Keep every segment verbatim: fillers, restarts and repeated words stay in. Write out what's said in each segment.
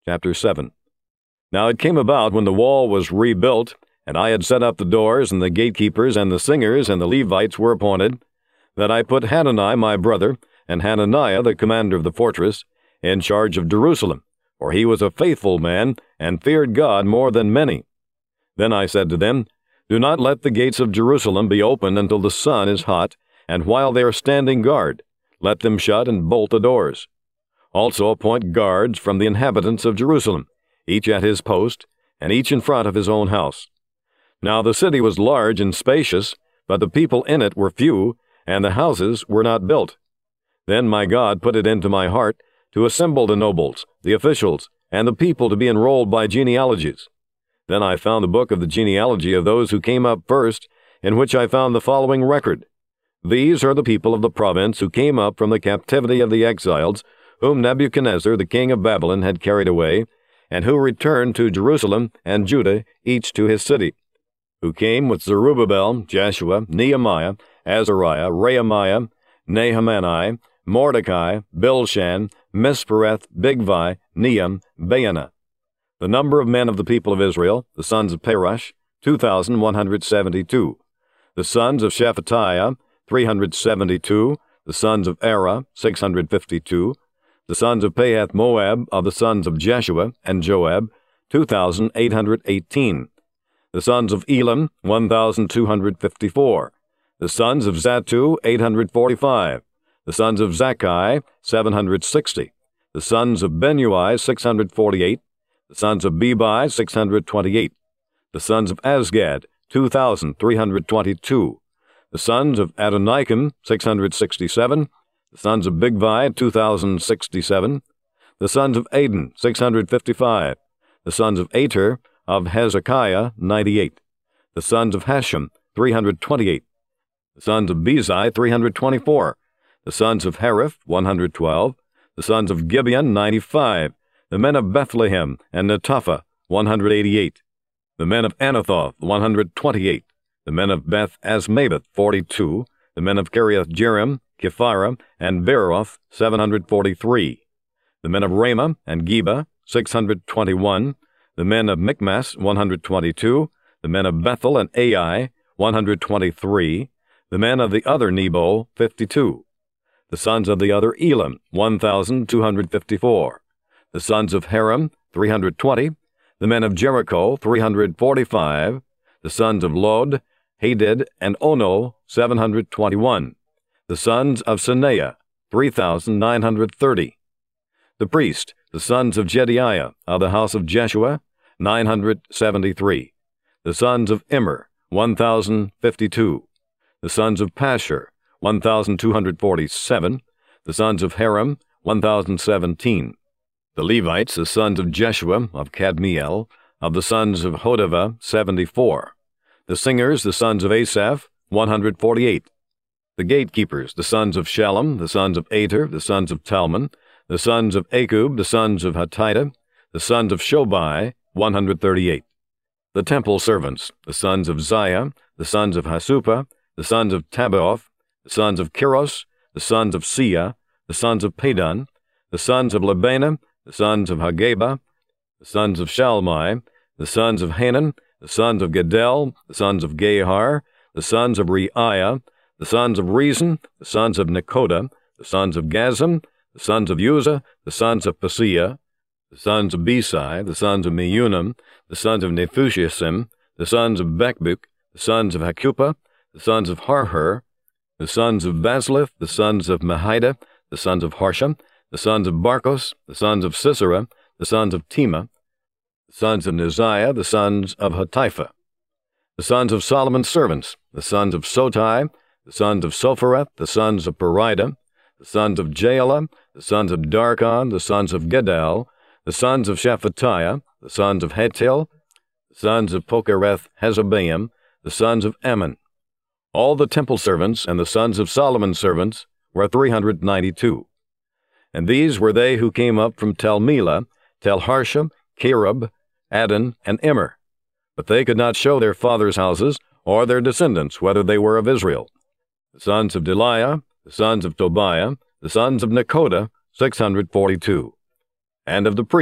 Chapter seven. Now it came about when the wall was rebuilt, and I had set up the doors, and the gatekeepers, and the singers, and the Levites were appointed, that I put Hanani my brother, and Hananiah the commander of the fortress, in charge of Jerusalem, for he was a faithful man, and feared God more than many. Then I said to them, Do not let the gates of Jerusalem be opened until the sun is hot, and while they are standing guard, let them shut and bolt the doors. Also appoint guards from the inhabitants of Jerusalem, each at his post, and each in front of his own house. Now the city was large and spacious, but the people in it were few, and the houses were not built. Then my God put it into my heart to assemble the nobles, the officials, and the people to be enrolled by genealogies. Then I found the book of the genealogy of those who came up first, in which I found the following record. These are the people of the province who came up from the captivity of the exiles, whom Nebuchadnezzar the king of Babylon had carried away, and who returned to Jerusalem and Judah, each to his city, who came with Zerubbabel, Jeshua, Nehemiah, Azariah, Rehemiah, Nahamani, Mordecai, Bilshan, Mispereth, Bigvai, Nehem, Baana. The number of men of the people of Israel, the sons of Parosh, two thousand one hundred seventy-two. The sons of Shephatiah, three hundred seventy-two. The sons of Ara, six hundred fifty-two. The sons of Pahath Moab, of the sons of Jeshua and Joab, two thousand eight hundred eighteen. The sons of Elam, one thousand two hundred fifty-four. The sons of Zattu, eight hundred forty-five. The sons of Zakkai, seven hundred sixty. The sons of Benui, six hundred forty-eight. The sons of Bebai, six hundred twenty-eight. The sons of Azgad, two thousand three hundred twenty-two. The sons of Adonikam, six hundred sixty-seven. The sons of Bigvai, two thousand sixty-seven. The sons of Adin, six hundred fifty-five. The sons of Ater, of Hezekiah, ninety-eight. The sons of Hashem, three hundred twenty-eight. The sons of Bezai, three hundred twenty-four. The sons of Hariph, one hundred twelve. The sons of Gibeon, ninety-five. The men of Bethlehem and Netophah, one hundred eighty-eight. The men of Anathoth, one hundred twenty-eight. The men of Beth Asmaveth, forty-two. The men of Kiriath Jearim, Kephirah, and Beeroth, seven hundred forty-three. The men of Ramah and Geba, six hundred twenty-one. The men of Michmas, one hundred twenty-two. The men of Bethel and Ai, one hundred twenty-three. The men of the other Nebo, fifty-two. The sons of the other Elam, one thousand two hundred fifty-four. The sons of Haram, three hundred twenty. The men of Jericho, three hundred forty-five. The sons of Lod, Hadid, and Ono, seven hundred twenty-one. The sons of Senaiah, three thousand nine hundred thirty. The priest, the sons of Jediaiah, of the house of Jeshua, nine hundred seventy-three. The sons of Immer, one thousand fifty-two. The sons of Pashur, one thousand two hundred forty-seven. The sons of Haram, one thousand seventeen. The Levites, the sons of Jeshua, of Kadmiel, of the sons of Hodavah, seventy-four. The singers, the sons of Asaph, one hundred forty-eight. The gatekeepers, the sons of Shallum, the sons of Ater, the sons of Talmon, the sons of Akub, the sons of Hatita, the sons of Shobai, one hundred thirty-eight. The temple servants, the sons of Ziah, the sons of Hasupah, the sons of Tabaoth, the sons of Kiros, the sons of Sia, the sons of Padon, the sons of Lebanah, the sons of Hagabah, the sons of Shalmai, the sons of Hanan, the sons of Gedel, the sons of Gahar, the sons of Reiah, the sons of Rezin, the sons of Nekoda, the sons of Gazam, the sons of Uzzah, the sons of Paseah, the sons of Besai, the sons of Meunim, the sons of Nephushim, the sons of Bekbuk, the sons of Hakupah, the sons of Harhur, the sons of Baslith, the sons of Mahida, the sons of Harsha, the sons of Barkos, the sons of Sisera, the sons of Tema, the sons of Neziah, the sons of Hatipha, the sons of Solomon's servants, the sons of Sotai, the sons of Sophereth, the sons of Perida, the sons of Jaala, the sons of Darkon, the sons of Gedal, the sons of Shephatiah, the sons of Hatil, the sons of Pokereth Hezebaim, the sons of Ammon. All the temple servants and the sons of Solomon's servants were three hundred ninety-two. And these were they who came up from Tel Melah, Tel Harsha, Kerub, Adon, and Immer. But they could not show their fathers' houses or their descendants whether they were of Israel. The sons of Deliah, the sons of Tobiah, the sons of Nekoda, six hundred forty-two. And of the priest,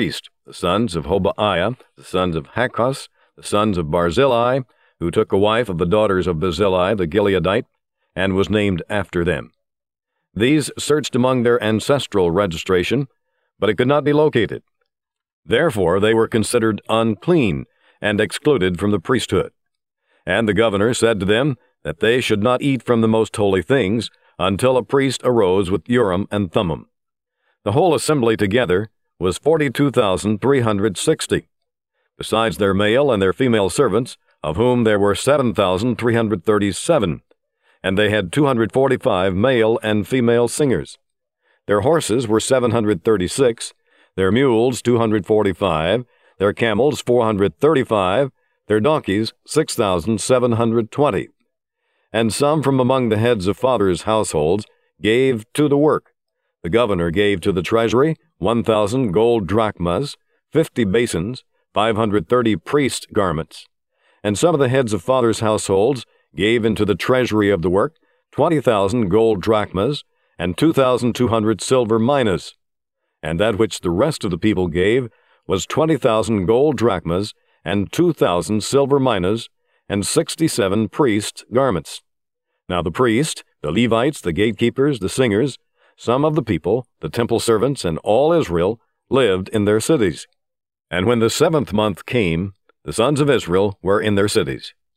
the sons of Hobaiah, the sons of Hakos, the sons of Barzillai, who took a wife of the daughters of Barzillai the Gileadite, and was named after them. These searched among their ancestral registration, but it could not be located. Therefore they were considered unclean and excluded from the priesthood. And the governor said to them that they should not eat from the most holy things until a priest arose with Urim and Thummim. The whole assembly together was forty-two thousand three hundred sixty, besides their male and their female servants, of whom there were seven thousand three hundred thirty-seven, and they had two hundred forty-five male and female singers. Their horses were seven hundred thirty-six, their mules two hundred forty-five, their camels four hundred thirty-five, their donkeys six thousand seven hundred twenty. And some from among the heads of fathers' households gave to the work. The governor gave to the treasury one thousand gold drachmas, fifty basins, five hundred thirty priest garments. And some of the heads of fathers' households gave into the treasury of the work twenty thousand gold drachmas, and two thousand two hundred silver minas. And that which the rest of the people gave was twenty thousand gold drachmas, and two thousand silver minas, and sixty-seven priest garments. Now the priest, the Levites, the gatekeepers, the singers, some of the people, the temple servants, and all Israel lived in their cities. And when the seventh month came, the sons of Israel were in their cities.